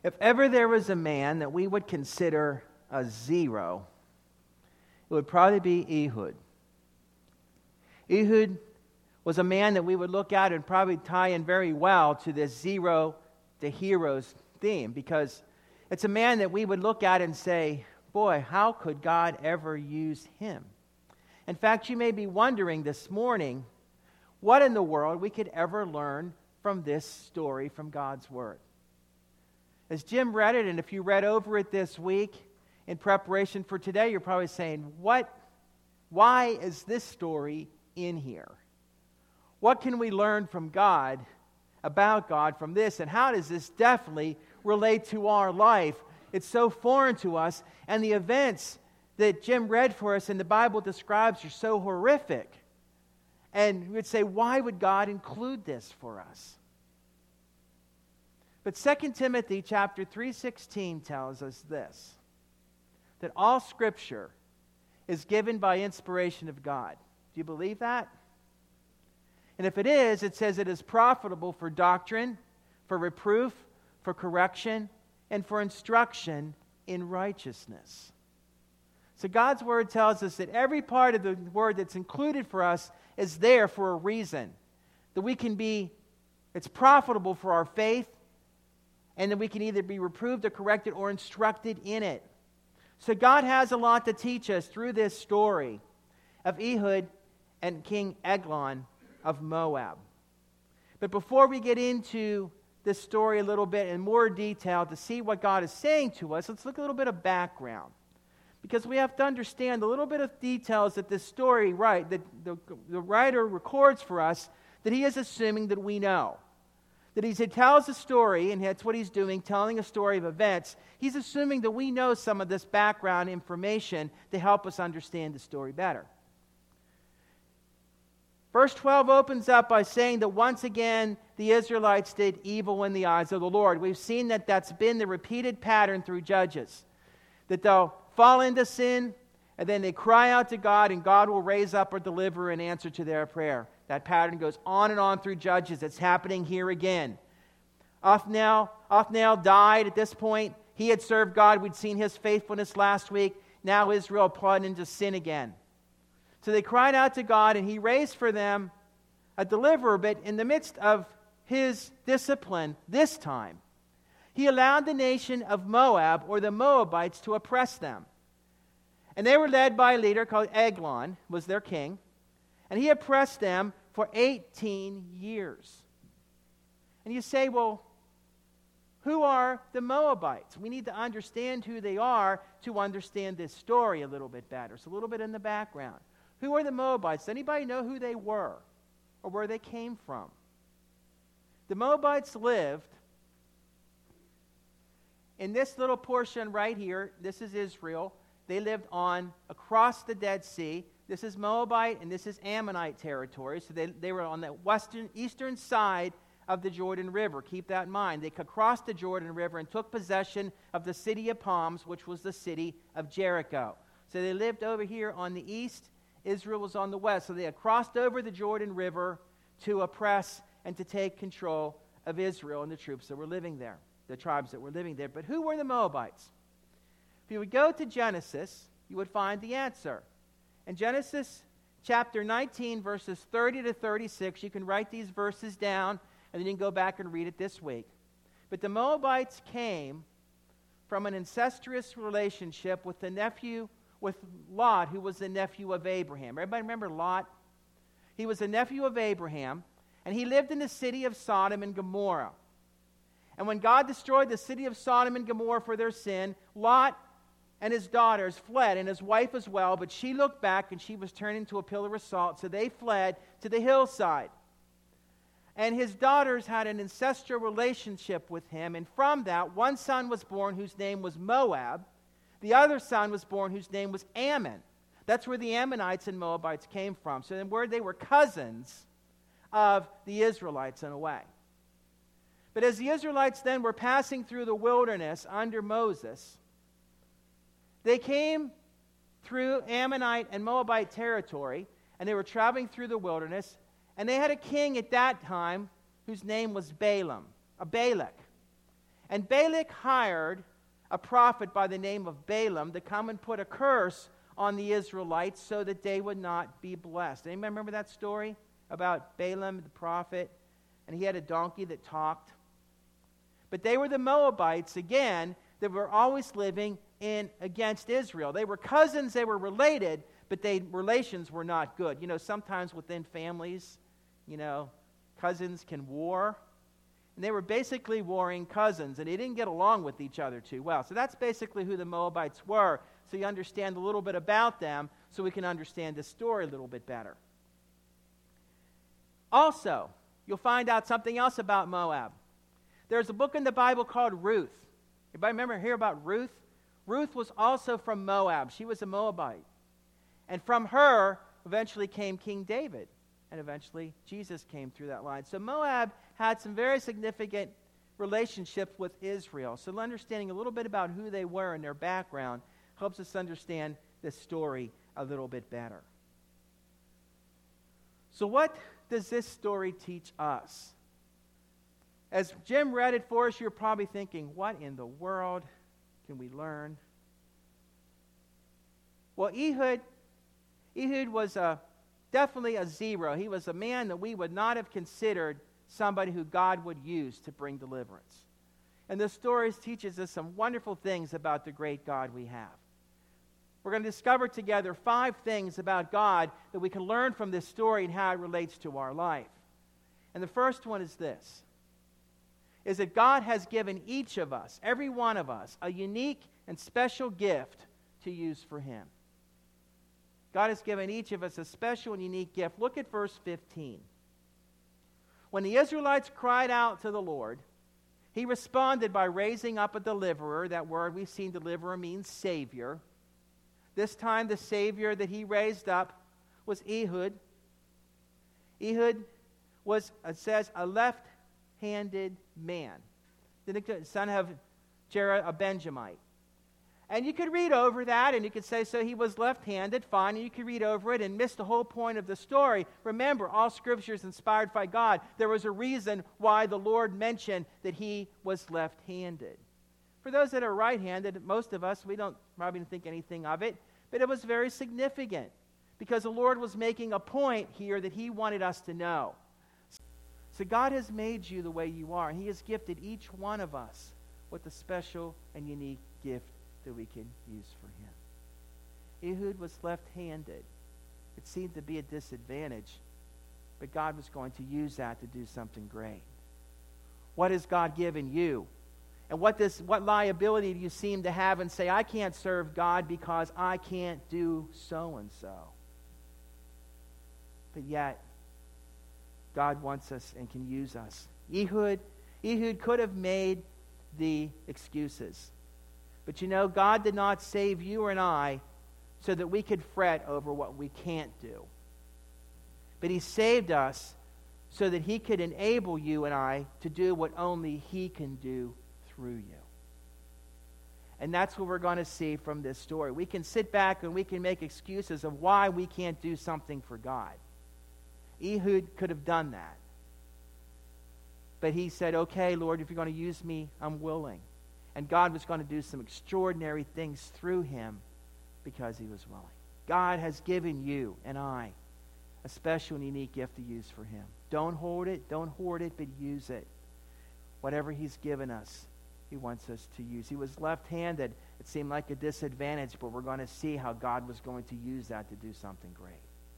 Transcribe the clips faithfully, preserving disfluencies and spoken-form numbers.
If ever there was a man that we would consider a zero, it would probably be Ehud. Ehud was a man that we would look at and probably tie in very well to this zero to heroes theme, because it's a man that we would look at and say, boy, how could God ever use him? In fact, you may be wondering this morning what in the world we could ever learn from this story from God's Word. As Jim read it, and if you read over it this week in preparation for today, you're probably saying, what, why is this story in here? What can we learn from God, about God from this, and how does this definitely relate to our life? It's so foreign to us, and the events that Jim read for us and the Bible describes are so horrific. And we would say, why would God include this for us? But Second Timothy chapter three sixteen tells us this, that all Scripture is given by inspiration of God. Do you believe that? And if it is, it says it is profitable for doctrine, for reproof, for correction, and for instruction in righteousness. So God's Word tells us that every part of the Word that's included for us is there for a reason. That we can be, it's profitable for our faith, and that we can either be reproved or corrected or instructed in it. So God has a lot to teach us through this story of Ehud and King Eglon of Moab. But before we get into this story a little bit in more detail to see what God is saying to us, let's look at a little bit of background. Because we have to understand a little bit of details that this story, right, that the, the writer records for us, that he is assuming that we know. That he tells a story, and that's what he's doing, telling a story of events. He's assuming that we know some of this background information to help us understand the story better. Verse twelve opens up by saying that once again the Israelites did evil in the eyes of the Lord. We've seen that that's been the repeated pattern through Judges. That they'll fall into sin, and then they cry out to God, and God will raise up or deliver an answer to their prayer. That pattern goes on and on through Judges. It's happening here again. Othniel, Othniel died at this point. He had served God. We'd seen his faithfulness last week. Now Israel plunged into sin again. So they cried out to God, and he raised for them a deliverer. But in the midst of his discipline this time, he allowed the nation of Moab, or the Moabites, to oppress them. And they were led by a leader called Eglon, was their king. And he oppressed them for eighteen years. And you say, well, who are the Moabites? We need to understand who they are to understand this story a little bit better. So a little bit in the background. Who are the Moabites? Does anybody know who they were or where they came from? The Moabites lived in this little portion right here. This is Israel. They lived on across the Dead Sea. This is Moabite and this is Ammonite territory. So they, they were on the western, eastern side of the Jordan River. Keep that in mind. They crossed the Jordan River and took possession of the city of Palms, which was the city of Jericho. So they lived over here on the east. Israel was on the west. So they had crossed over the Jordan River to oppress and to take control of Israel and the troops that were living there, the tribes that were living there. But who were the Moabites? If you would go to Genesis, you would find the answer. In Genesis chapter nineteen, verses thirty to thirty-six, you can write these verses down, and then you can go back and read it this week. But the Moabites came from an incestuous relationship with the nephew, with Lot, who was the nephew of Abraham. Everybody remember Lot? He was a nephew of Abraham, and he lived in the city of Sodom and Gomorrah. And when God destroyed the city of Sodom and Gomorrah for their sin, Lot and his daughters fled, and his wife as well, but she looked back and she was turned into a pillar of salt, so they fled to the hillside. And his daughters had an incestual relationship with him, and from that, one son was born whose name was Moab. The other son was born whose name was Ammon. That's where the Ammonites and Moabites came from. So then where they were cousins of the Israelites in a way. But as the Israelites then were passing through the wilderness under Moses, they came through Ammonite and Moabite territory, and they were traveling through the wilderness, and they had a king at that time whose name was Balaam, a Balak. And Balak hired a prophet by the name of Balaam to come and put a curse on the Israelites so that they would not be blessed. Anybody remember that story about Balaam, the prophet? And he had a donkey that talked. But they were the Moabites, again, that were always living in against Israel. They were cousins, they were related, but they relations were not good. You know, sometimes within families, you know, cousins can war. And they were basically warring cousins, and they didn't get along with each other too well. So that's basically who the Moabites were. So you understand a little bit about them so we can understand this story a little bit better. Also, you'll find out something else about Moab. There's a book in the Bible called Ruth. Everybody remember hear about Ruth? Ruth was also from Moab. She was a Moabite. And from her eventually came King David. And eventually Jesus came through that line. So Moab had some very significant relationships with Israel. So understanding a little bit about who they were and their background helps us understand this story a little bit better. So what does this story teach us? As Jim read it for us, you're probably thinking, what in the world can we learn? Well, Ehud, Ehud was a, definitely a zero. He was a man that we would not have considered somebody who God would use to bring deliverance. And this story teaches us some wonderful things about the great God we have. We're going to discover together five things about God that we can learn from this story and how it relates to our life. And the first one is this, is that God has given each of us, every one of us, a unique and special gift to use for Him. God has given each of us a special and unique gift. Look at verse fifteen. When the Israelites cried out to the Lord, He responded by raising up a deliverer. That word we've seen, deliverer, means Savior. This time the Savior that He raised up was Ehud. Ehud was, it says, a left-handed man, the son of Jerah, a Benjamite. And you could read over that, and you could say, so he was left-handed, fine, and you could read over it and miss the whole point of the story. Remember, all Scripture is inspired by God. There was a reason why the Lord mentioned that he was left-handed. For those that are right-handed, most of us, we don't probably think anything of it, but it was very significant because the Lord was making a point here that He wanted us to know. So God has made you the way you are, and He has gifted each one of us with a special and unique gift that we can use for Him. Ehud was left-handed. It seemed to be a disadvantage, but God was going to use that to do something great. What has God given you? And what this, what liability do you seem to have and say, I can't serve God because I can't do so-and-so? But yet, God wants us and can use us. Ehud, Ehud could have made the excuses. But you know, God did not save you and I so that we could fret over what we can't do. But He saved us so that He could enable you and I to do what only He can do through you. And that's what we're going to see from this story. We can sit back and we can make excuses of why we can't do something for God. Ehud could have done that. But he said, okay, Lord, if you're going to use me, I'm willing. And God was going to do some extraordinary things through him because he was willing. God has given you and I a special and unique gift to use for Him. Don't hold it, don't hoard it, but use it. Whatever He's given us, He wants us to use. He was left-handed. It seemed like a disadvantage, but we're going to see how God was going to use that to do something great.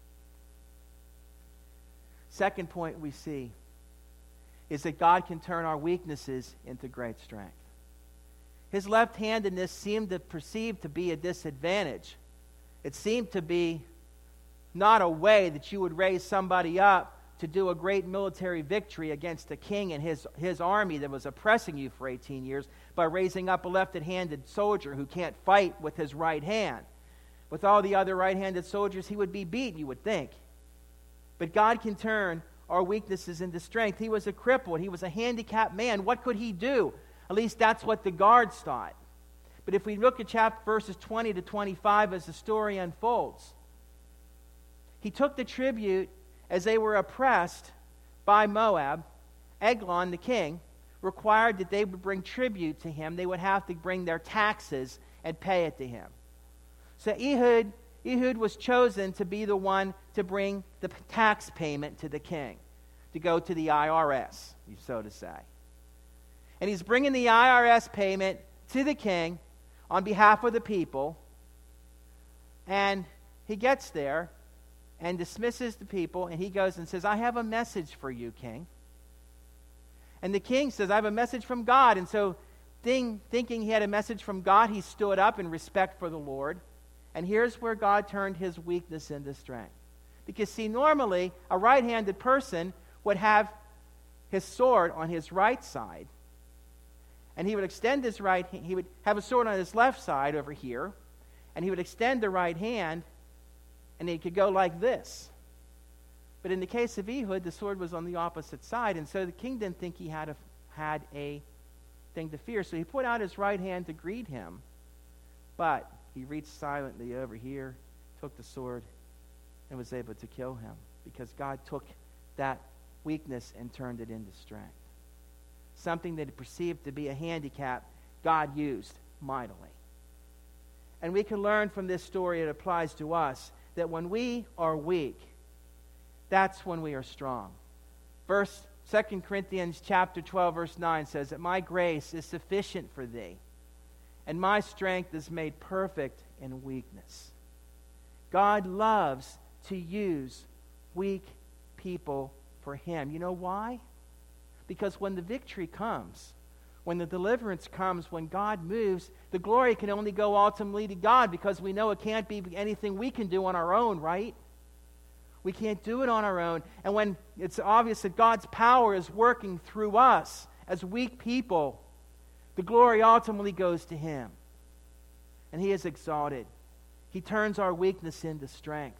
Second point we see is that God can turn our weaknesses into great strength. His left-handedness seemed to perceive to be a disadvantage. It seemed to be not a way that you would raise somebody up to do a great military victory against a king and his, his army that was oppressing you for eighteen years by raising up a left-handed soldier who can't fight with his right hand. With all the other right-handed soldiers, he would be beaten, you would think. But God can turn our weaknesses into strength. He was a crippled. He was a handicapped man. What could he do? At least that's what the guards thought. But if we look at chapter verses twenty to twenty-five as the story unfolds, he took the tribute as they were oppressed by Moab. Eglon, the king, required that they would bring tribute to him. They would have to bring their taxes and pay it to him. So Ehud, Ehud was chosen to be the one to bring the tax payment to the king, to go to the I R S, so to say. And he's bringing the I R S payment to the king on behalf of the people. And he gets there and dismisses the people, and he goes and says, I have a message for you, king. And the king says, I have a message from God. And so thing, thinking he had a message from God, he stood up in respect for the Lord. And here's where God turned his weakness into strength. Because, see, normally a right-handed person would have his sword on his right side. And he would extend his right hand. He would have a sword on his left side over here. And he would extend the right hand, and he could go like this. But in the case of Ehud, the sword was on the opposite side, and so the king didn't think he had a, had a thing to fear. So he put out his right hand to greet him, but he reached silently over here, took the sword, and was able to kill him, because God took that weakness and turned it into strength. Something that he perceived to be a handicap, God used mightily. And we can learn from this story, it applies to us, that when we are weak, that's when we are strong. Verse Second Corinthians chapter twelve, verse nine says that my grace is sufficient for thee, and my strength is made perfect in weakness. God loves to use weak people for him. You know why? Because when the victory comes, when the deliverance comes, when God moves, the glory can only go ultimately to God, because we know it can't be anything we can do on our own, right? We can't do it on our own. And when it's obvious that God's power is working through us as weak people, the glory ultimately goes to him. And he is exalted. He turns our weakness into strength.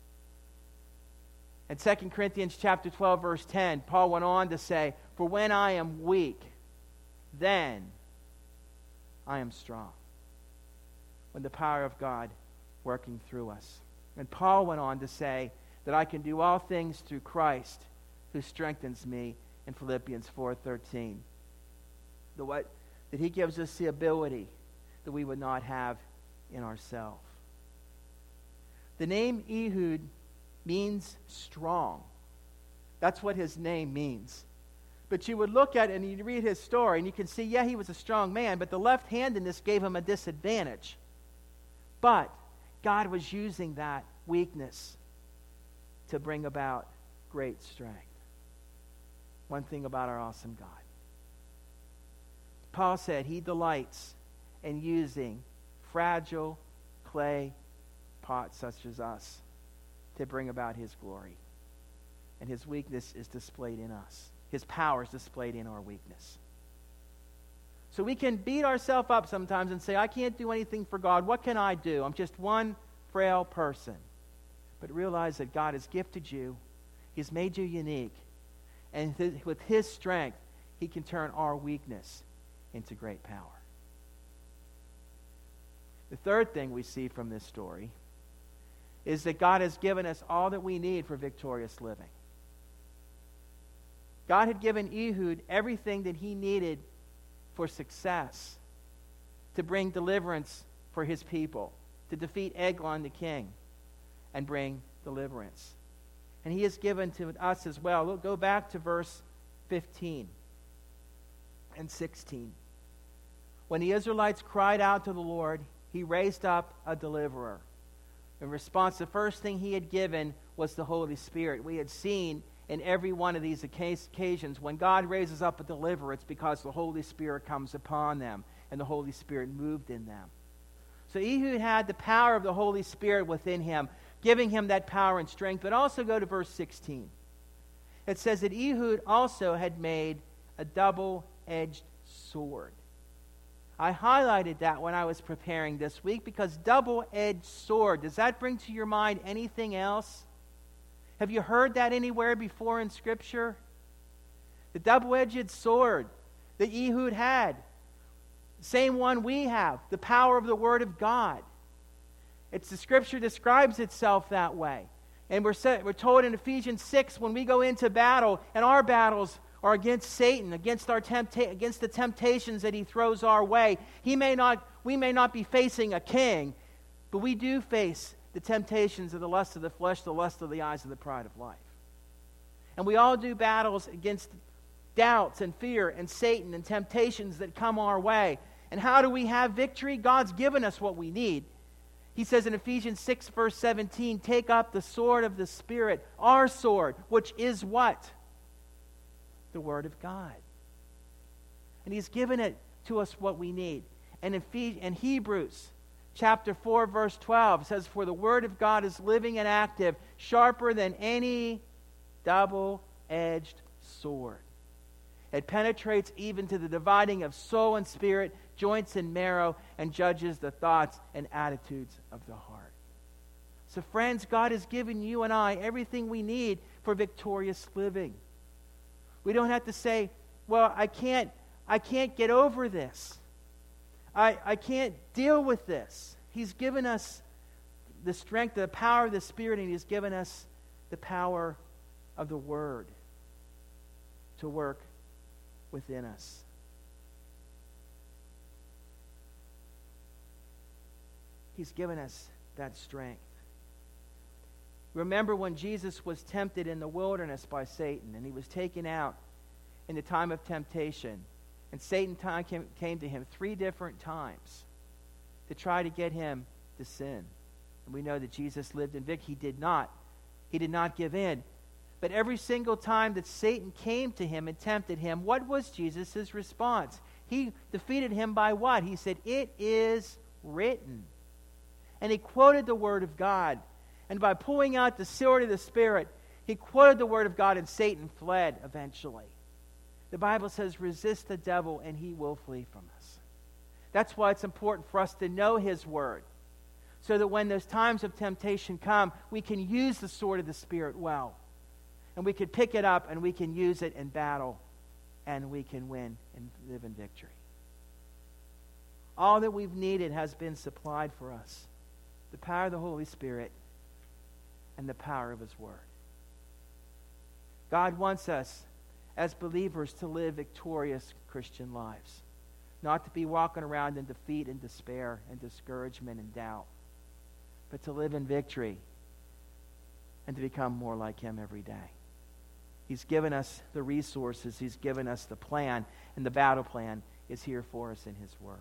In Second Corinthians chapter twelve, verse ten, Paul went on to say, for when I am weak, then I am strong. When the power of God working through us. And Paul went on to say that I can do all things through Christ who strengthens me in Philippians four thirteen. The what? That he gives us the ability that we would not have in ourselves. The name Ehud means strong. That's what his name means. But you would look at it and you read his story and you can see, yeah, he was a strong man, but the left-handedness gave him a disadvantage. But God was using that weakness to bring about great strength. One thing about our awesome God. Paul said he delights in using fragile clay pots such as us to bring about his glory. And his weakness is displayed in us. His power is displayed in our weakness. So we can beat ourselves up sometimes and say, I can't do anything for God. What can I do? I'm just one frail person. But realize that God has gifted you. He's made you unique. And th- with his strength, he can turn our weakness into great power. The third thing we see from this story is that God has given us all that we need for victorious living. God had given Ehud everything that he needed for success, to bring deliverance for his people, to defeat Eglon the king, and bring deliverance. And he has given to us as well. Look, go back to verse fifteen and sixteen. When the Israelites cried out to the Lord, he raised up a deliverer. In response, the first thing he had given was the Holy Spirit. We had seen in every one of these occasions, when God raises up a deliverer, it's because the Holy Spirit comes upon them, and the Holy Spirit moved in them. So Ehud had the power of the Holy Spirit within him, giving him that power and strength. But also go to verse sixteen. It says that Ehud also had made a double-edged sword. I highlighted that when I was preparing this week, because double-edged sword, does that bring to your mind anything else? Have you heard that anywhere before in Scripture? The double-edged sword that Ehud had, same one we have, the power of the Word of God. It's the Scripture describes itself that way. And we're, set, we're told in Ephesians six, when we go into battle, and our battles or against Satan, against our tempta- against the temptations that he throws our way. He may not, we may not be facing a king, but we do face the temptations of the lust of the flesh, the lust of the eyes, and the pride of life. And we all do battles against doubts and fear and Satan and temptations that come our way. And how do we have victory? God's given us what we need. He says in Ephesians six, verse seventeen, take up the sword of the Spirit, our sword, which is what? The Word of God. And He's given it to us what we need. And in, Ephes- in Hebrews chapter four, verse twelve, says, for the Word of God is living and active, sharper than any double-edged sword. It penetrates even to the dividing of soul and spirit, joints and marrow, and judges the thoughts and attitudes of the heart. So friends, God has given you and I everything we need for victorious living. We don't have to say, well, I can't, I can't get over this. I, I can't deal with this. He's given us the strength, the power of the Spirit, and He's given us the power of the Word to work within us. He's given us that strength. Remember when Jesus was tempted in the wilderness by Satan, and He was taken out in the time of temptation, and Satan time came, came to Him three different times to try to get Him to sin. And we know that Jesus lived in victory. He did not. He did not give in. But every single time that Satan came to Him and tempted Him, what was Jesus' response? He defeated him by what? He said, it is written. And he quoted the Word of God. And by pulling out the sword of the Spirit, he quoted the Word of God, and Satan fled eventually. The Bible says, resist the devil and he will flee from us. That's why it's important for us to know His Word, so that when those times of temptation come, we can use the sword of the Spirit well. And we can pick it up and we can use it in battle, and we can win and live in victory. All that we've needed has been supplied for us. The power of the Holy Spirit and the power of His Word. God wants us as believers to live victorious Christian lives, not to be walking around in defeat and despair and discouragement and doubt, but to live in victory and to become more like Him every day. He's given us the resources. He's given us the plan, and the battle plan is here for us in His Word.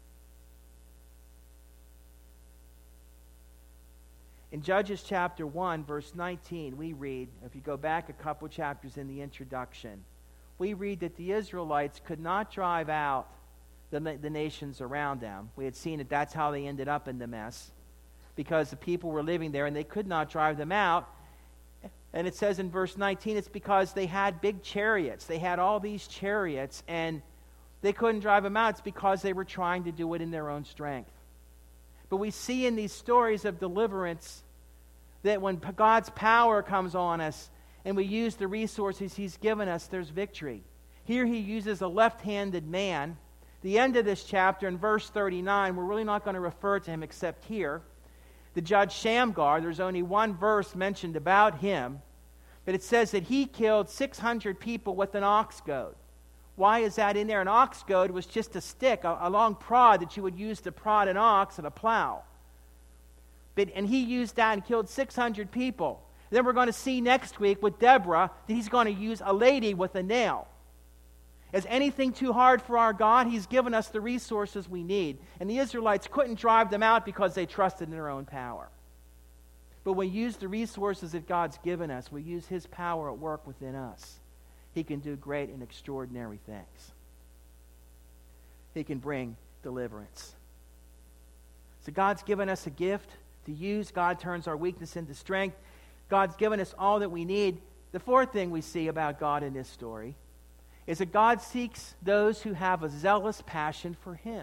In Judges chapter one, verse nineteen, we read, if you go back a couple chapters in the introduction, we read that the Israelites could not drive out the, the nations around them. We had seen that that's how they ended up in the mess, because the people were living there and they could not drive them out. And it says in verse nineteen, it's because they had big chariots. They had all these chariots, and they couldn't drive them out. It's because they were trying to do it in their own strength. But we see in these stories of deliverance that when God's power comes on us and we use the resources He's given us, there's victory. Here He uses a left-handed man. The end of this chapter, in verse thirty-nine, we're really not going to refer to him except here. The judge Shamgar, there's only one verse mentioned about him, but it says that he killed six hundred people with an ox goad. Why is that in there? An ox goad was just a stick, a, a long prod that you would use to prod an ox and a plow. But, and he used that and killed six hundred people. Then we're going to see next week with Deborah that he's going to use a lady with a nail. Is anything too hard for our God? He's given us the resources we need. And the Israelites couldn't drive them out because they trusted in their own power. But when we use the resources that God's given us, we use His power at work within us, He can do great and extraordinary things. He can bring deliverance. So God's given us a gift to use. God turns our weakness into strength. God's given us all that we need. The fourth thing we see about God in this story is that God seeks those who have a zealous passion for Him.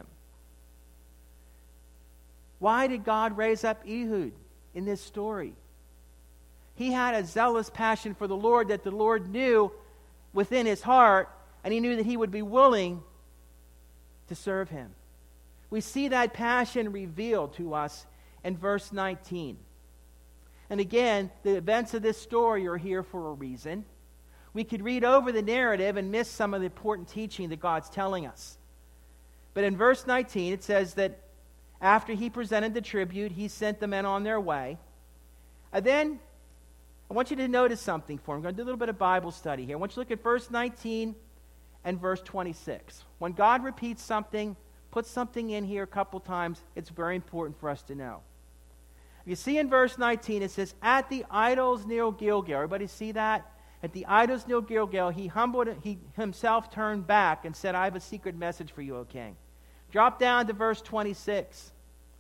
Why did God raise up Ehud in this story? He had a zealous passion for the Lord that the Lord knew within his heart, and he knew that he would be willing to serve Him. We see that passion revealed to us in verse nineteen. And again, the events of this story are here for a reason. we could read over the narrative and miss some of the important teaching that God's telling us. But in verse nineteen, it says that after he presented the tribute, he sent the men on their way. And then, I want you to notice something for me. I'm going to do a little bit of Bible study here. I want you to look at verse nineteen and verse twenty-six. When God repeats something, puts something in here a couple times, it's very important for us to know. You see in verse nineteen, it says, at the idols near Gilgal. Everybody see that? At the idols near Gilgal, he humbled, he himself turned back and said, I have a secret message for you, O king. Drop down to verse twenty-six.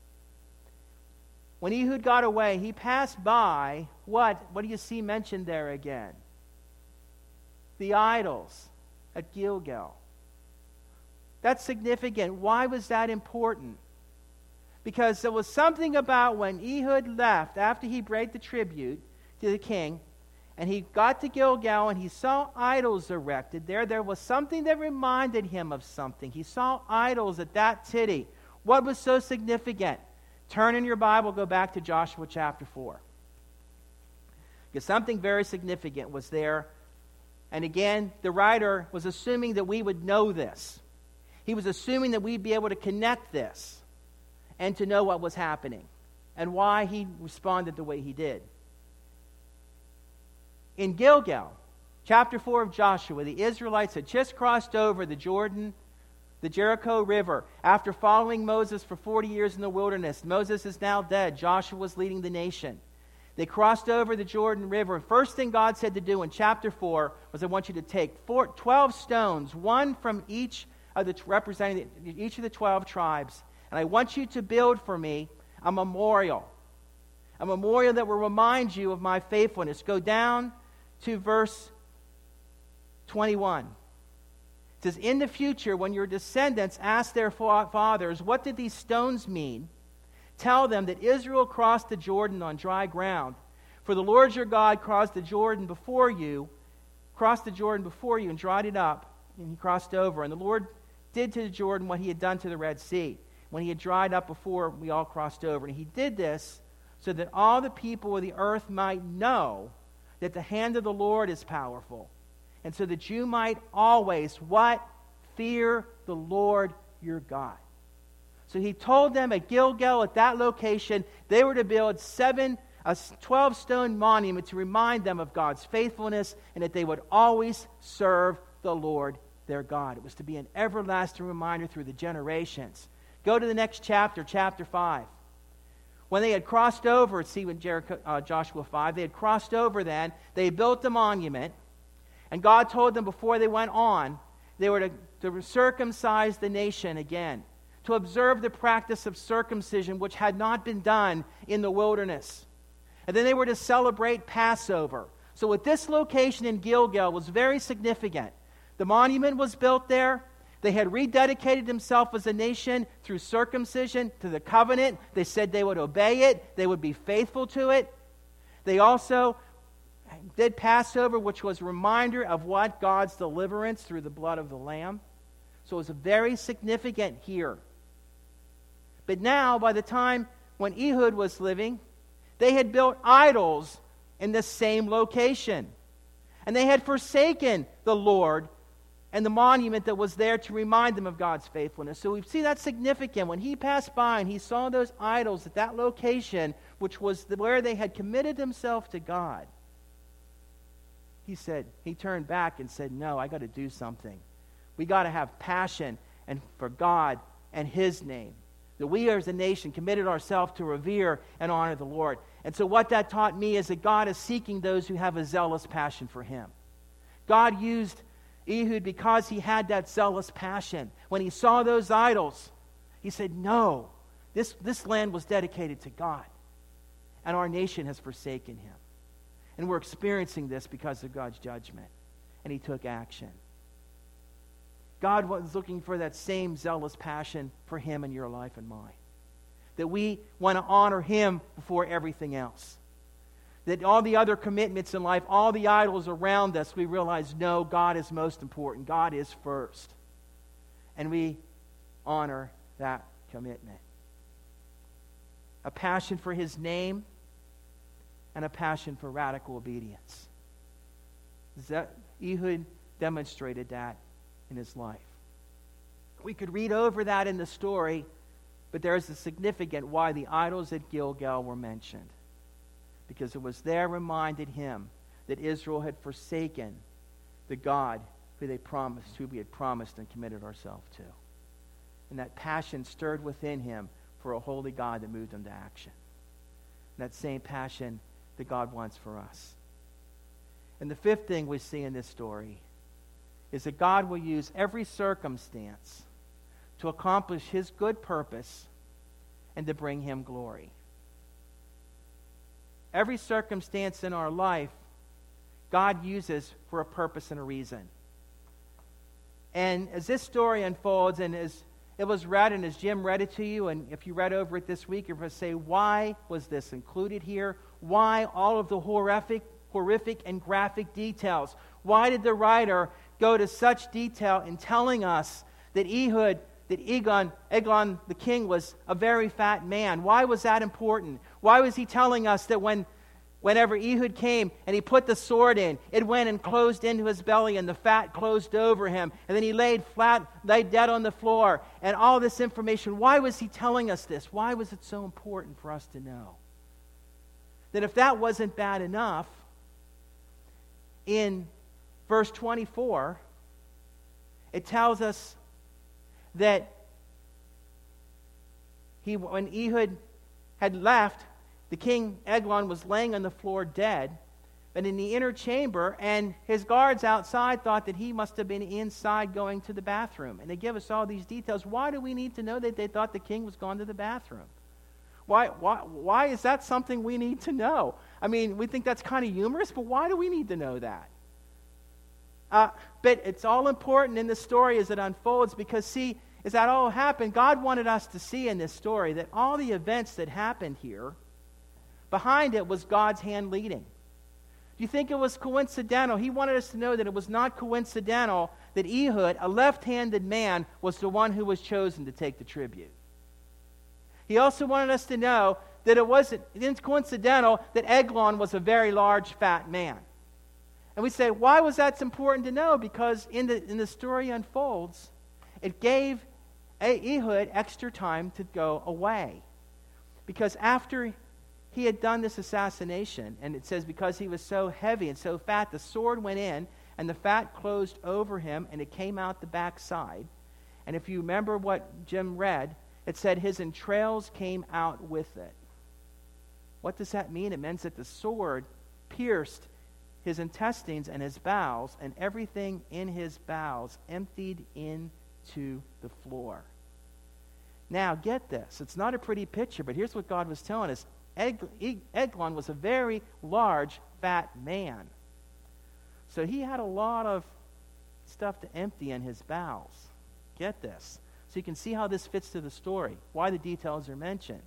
When Ehud got away, he passed by, what? What do you see mentioned there again? The idols at Gilgal. That's significant. Why was that important? Because there was something about when Ehud left, after he paid the tribute to the king, and he got to Gilgal and he saw idols erected there, there was something that reminded him of something. He saw idols at that city. What was so significant? Turn in your Bible, go back to Joshua chapter four. Because something very significant was there. And again, the writer was assuming that we would know this. He was assuming that we'd be able to connect this and to know what was happening and why he responded the way he did. In Gilgal, chapter four of Joshua, the Israelites had just crossed over the Jordan, the Jericho River, after following Moses for forty years in the wilderness. Moses is now dead. Joshua was leading the nation. They crossed over the Jordan River. First thing God said to do in chapter four was, I want you to take four, twelve stones, one from each of the representing each of the twelve tribes, and I want you to build for me a memorial, a memorial that will remind you of my faithfulness. Go down to verse twenty-one. It says, in the future, when your descendants ask their fathers, what did these stones mean? Tell them that Israel crossed the Jordan on dry ground. For the Lord your God crossed the Jordan before you, crossed the Jordan before you and dried it up, and he crossed over. And the Lord did to the Jordan what he had done to the Red Sea, when he had dried up before we all crossed over. And he did this so that all the people of the earth might know that the hand of the Lord is powerful, and so that you might always, what? Fear the Lord your God. So he told them at Gilgal, at that location, they were to build seven, a twelve-stone monument to remind them of God's faithfulness and that they would always serve the Lord their God. It was to be an everlasting reminder through the generations. Go to the next chapter, chapter five. When they had crossed over, see in Jericho, uh, Joshua five, they had crossed over then, they built a monument, and God told them before they went on, they were to, to circumcise the nation again, to observe the practice of circumcision, which had not been done in the wilderness. And then they were to celebrate Passover. So at this location in Gilgal was very significant. The monument was built there. They had rededicated themselves as a nation through circumcision to the covenant. They said they would obey it. They would be faithful to it. They also did Passover, which was a reminder of what? God's deliverance through the blood of the Lamb. So it was very significant here. But now, by the time when Ehud was living, they had built idols in the same location. And they had forsaken the Lord and the monument that was there to remind them of God's faithfulness. So we see that's significant. When he passed by and he saw those idols at that location, which was the, where they had committed themselves to God, he said, he turned back and said, no, I got to do something. We got to have passion and for God and his name. That we as a nation committed ourselves to revere and honor the Lord. And so what that taught me is that God is seeking those who have a zealous passion for him. God used Ehud because he had that zealous passion. When he saw those idols, he said, no, this, this land was dedicated to God. And our nation has forsaken him. And we're experiencing this because of God's judgment. And he took action. God was looking for that same zealous passion for him in your life and mine. That we want to honor him before everything else. That all the other commitments in life, all the idols around us, we realize, no, God is most important. God is first. And we honor that commitment. A passion for his name and a passion for radical obedience. Ehud demonstrated that in his life. We could read over that in the story, but there is a significant why the idols at Gilgal were mentioned. Because it was there reminded him that Israel had forsaken the God who they promised, who we had promised and committed ourselves to. And that passion stirred within him for a holy God that moved him to action. And that same passion that God wants for us. And the fifth thing we see in this story is that God will use every circumstance to accomplish his good purpose and to bring him glory. Every circumstance in our life, God uses for a purpose and a reason. And as this story unfolds, and as it was read, and as Jim read it to you, and if you read over it this week, you're going to say, why was this included here? Why all of the horrific, horrific and graphic details? Why did the writer go to such detail in telling us that Ehud, that Eglon, Eglon the king was a very fat man? Why was that important? Why was he telling us that when Whenever Ehud came and he put the sword in, it went and closed into his belly and the fat closed over him. And then he laid flat, laid dead on the floor. And all this information, why was he telling us this? Why was it so important for us to know? That if that wasn't bad enough, in verse twenty-four, it tells us that he, when Ehud had left, the king Eglon was laying on the floor dead, but in the inner chamber, and his guards outside thought that he must have been inside going to the bathroom. And they give us all these details. Why do we need to know that they thought the king was gone to the bathroom? Why, why, why is that something we need to know? I mean, we think that's kind of humorous, but why do we need to know that? Uh, but it's all important in the story as it unfolds because, see, as that all happened, God wanted us to see in this story that all the events that happened here, behind it was God's hand leading. Do you think it was coincidental? He wanted us to know that it was not coincidental that Ehud, a left-handed man, was the one who was chosen to take the tribute. He also wanted us to know that it wasn't coincidental that Eglon was a very large, fat man. And we say, why was that important to know? Because in the, in the story unfolds, it gave Ehud extra time to go away. Because after he had done this assassination, and it says because he was so heavy and so fat, the sword went in, and the fat closed over him, and it came out the backside. And if you remember what Jim read, it said his entrails came out with it. What does that mean? It means that the sword pierced his intestines and his bowels, and everything in his bowels emptied into the floor. Now, get this. It's not a pretty picture, but here's what God was telling us. Eglon was a very large, fat man. So he had a lot of stuff to empty in his bowels. Get this. So you can see how this fits to the story, why the details are mentioned.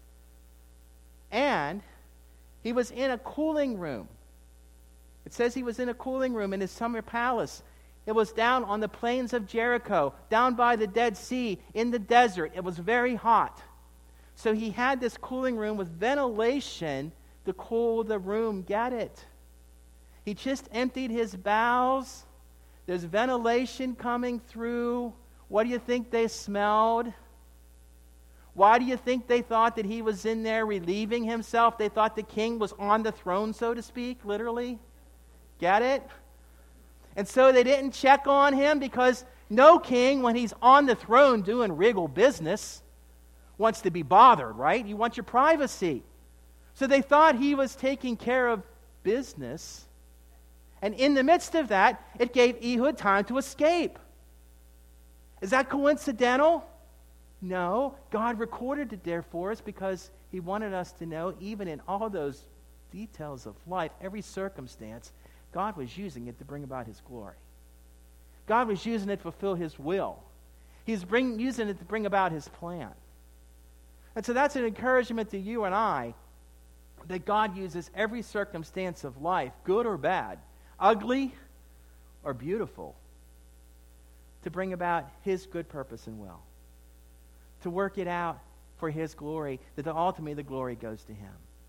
And he was in a cooling room. It says he was in a cooling room in his summer palace. It was down on the plains of Jericho, down by the Dead Sea, in the desert. It was very hot. So he had this cooling room with ventilation to cool the room. Get it? He just emptied his bowels. There's ventilation coming through. What do you think they smelled? Why do you think they thought that he was in there relieving himself? They thought the king was on the throne, so to speak, literally. Get it? And so they didn't check on him because no king, when he's on the throne doing regal business, wants to be bothered, right? You want your privacy. So they thought he was taking care of business. And in the midst of that, it gave Ehud time to escape. Is that coincidental? No. God recorded it there for us because he wanted us to know, even in all those details of life, every circumstance, God was using it to bring about his glory. God was using it to fulfill his will. He's bring, using it to bring about his plan. And so that's an encouragement to you and I, that God uses every circumstance of life, good or bad, ugly or beautiful, to bring about his good purpose and will, to work it out for his glory, that ultimately the glory goes to him.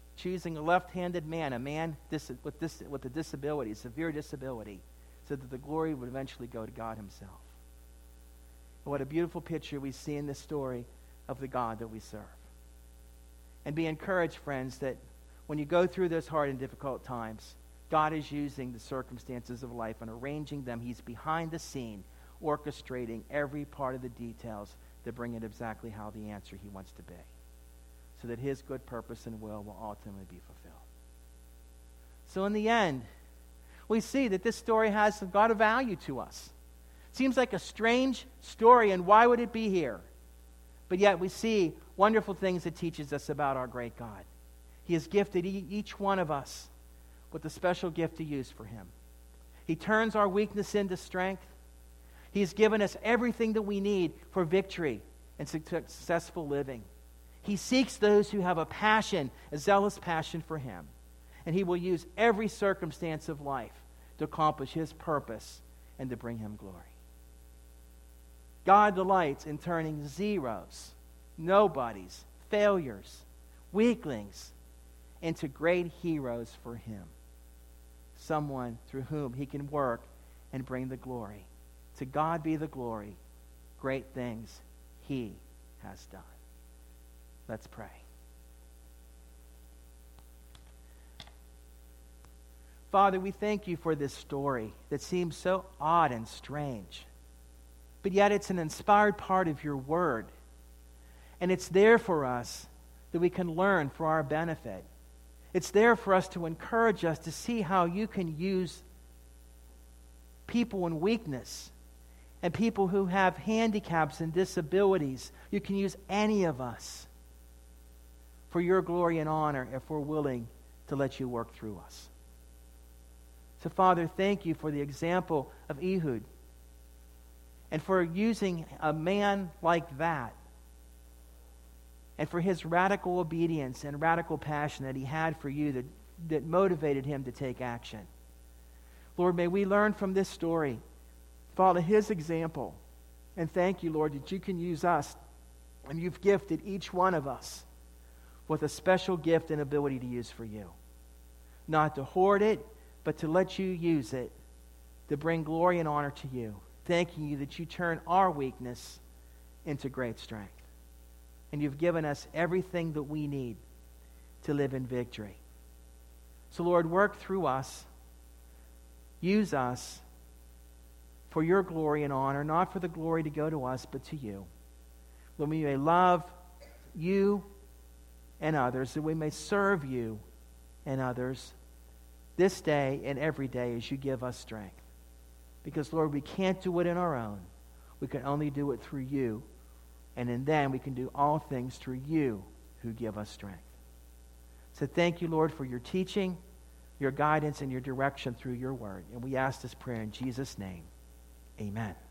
choosing a left-handed man, a man dis- with, dis- with a disability, a severe disability, so that the glory would eventually go to God himself. And what a beautiful picture we see in this story of the God that we serve. And be encouraged, friends, that when you go through those hard and difficult times, God is using the circumstances of life and arranging them. He's behind the scene, orchestrating every part of the details to bring it exactly how the answer he wants to be, so that his good purpose and will will ultimately be fulfilled. So in the end, we see that this story has got a value to us. Seems like a strange story, and why would it be here? But yet we see wonderful things it teaches us about our great God. He has gifted e- each one of us with a special gift to use for him. He turns our weakness into strength. He has given us everything that we need for victory and successful living. He seeks those who have a passion, a zealous passion for him. And he will use every circumstance of life to accomplish his purpose and to bring him glory. God delights in turning zeros, nobodies, failures, weaklings into great heroes for him. Someone through whom he can work and bring the glory. To God be the glory. Great things he has done. Let's pray. Father, we thank you for this story that seems so odd and strange. But yet it's an inspired part of your word. And it's there for us that we can learn for our benefit. It's there for us to encourage us to see how you can use people in weakness and people who have handicaps and disabilities. You can use any of us for your glory and honor if we're willing to let you work through us. So, Father, thank you for the example of Ehud and for using a man like that, and for his radical obedience and radical passion that he had for you that, that motivated him to take action. Lord, may we learn from this story, follow his example, and thank you, Lord, that you can use us, and you've gifted each one of us with a special gift and ability to use for you. Not to hoard it, but to let you use it to bring glory and honor to you. Thanking you that you turn our weakness into great strength. And you've given us everything that we need to live in victory. So, Lord, work through us. Use us for your glory and honor, not for the glory to go to us, but to you. Lord, we may love you and others, that we may serve you and others this day and every day as you give us strength. Because, Lord, we can't do it in our own. We can only do it through you. And in them, we can do all things through you who give us strength. So thank you, Lord, for your teaching, your guidance, and your direction through your word. And we ask this prayer in Jesus' name. Amen.